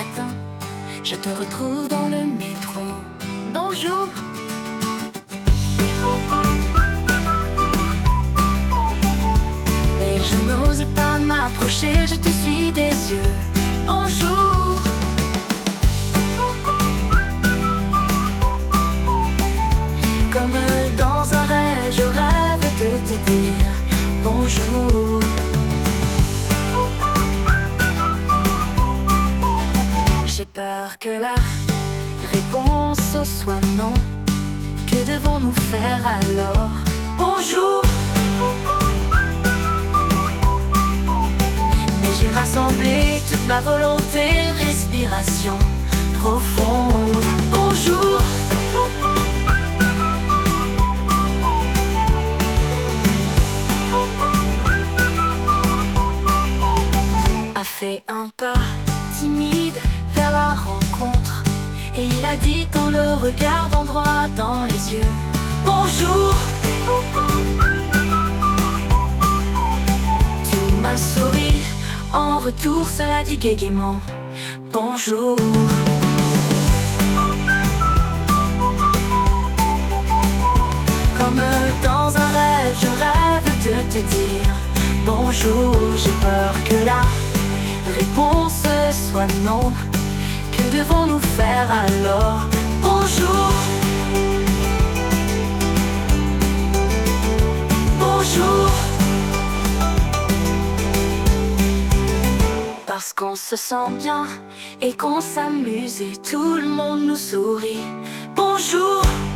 matin, je te retrouve dans le métro. Bonjour. Mais je n'ose pas m'approcher, je te suis des yeux. Bonjour. Comme dans un rêve, je rêve de te dire bonjour. J'ai peur que la réponse soit non. Que devons-nous faire alors? Bonjour. Mais j'ai rassemblé toute ma volonté, respiration profonde. Bonjour. A fait un pas timide vers la rencontre, et il a dit en le regardant droit dans les yeux: bonjour. Tu m'as souri, en retour cela dit gaiement bonjour. Comme dans un rêve, je rêve de te dire bonjour. J'ai peur que la réponse soit non. Que devons-nous faire alors? Bonjour. Bonjour. Parce qu'on se sent bien et qu'on s'amuse et tout le monde nous sourit. Bonjour.